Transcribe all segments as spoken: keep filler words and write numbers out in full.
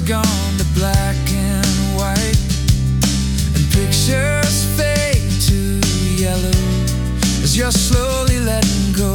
gone to black and white, and pictures fade to yellow as you're slowly letting go.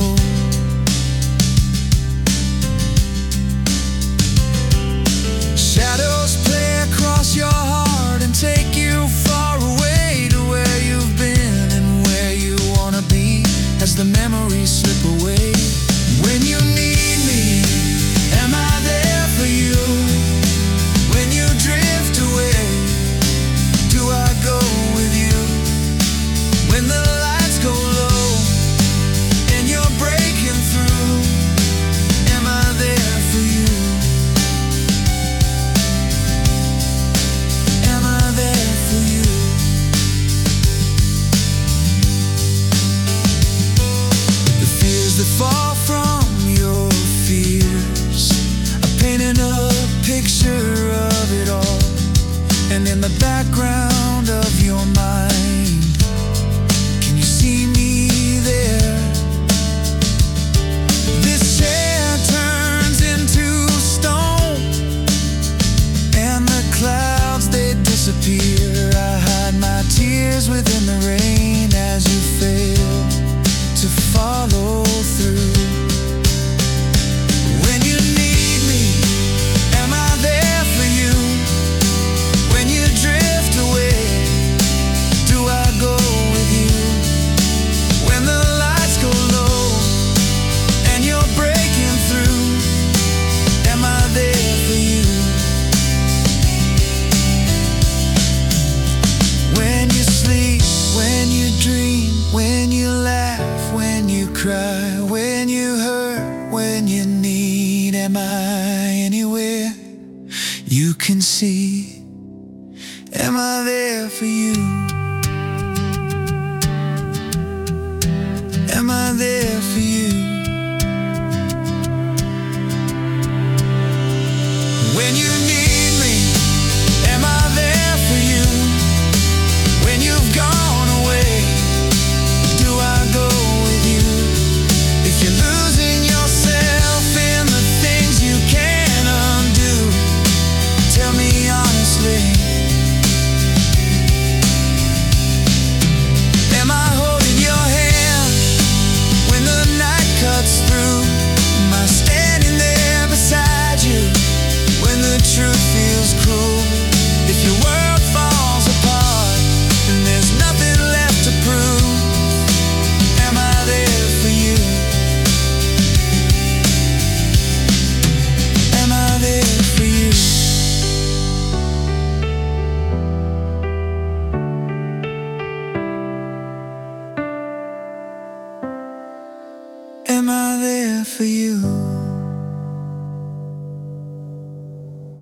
Shadows play across your heart and take you far away to where you've been and where you wanna be as the memories slip away. When you need me, am I there for you? When you drift away, do I go with you? When the lights go low and you're breaking through, am I there for you? Am I there for you? The fears that fall from your fears are painting a picture of it all, and in the background of your mind, can you see me there? This chair turns into stone, and the clouds, they disappear. I hide my tears within the rain as you fail to follow through. When you need me, am I there for you? When you drift away, do I go with you? When the lights go low and you're breaking through, am I there for you? When you sleep, when you dream, when you laugh, when you cry, when you hurt, when you need, am I anywhere you can see? Am I there for you? Am I there for you? When you need me, am I there for you? When you've gone away, do I go with you? If you're losing yourself in the things you can't undo, tell me honestly, am I holding your hand when the night cuts through? Am I standing there beside you when the truth feels cruel? If your world falls apart and there's nothing left to prove, am I there for you? Am I there for you? Am I there for you?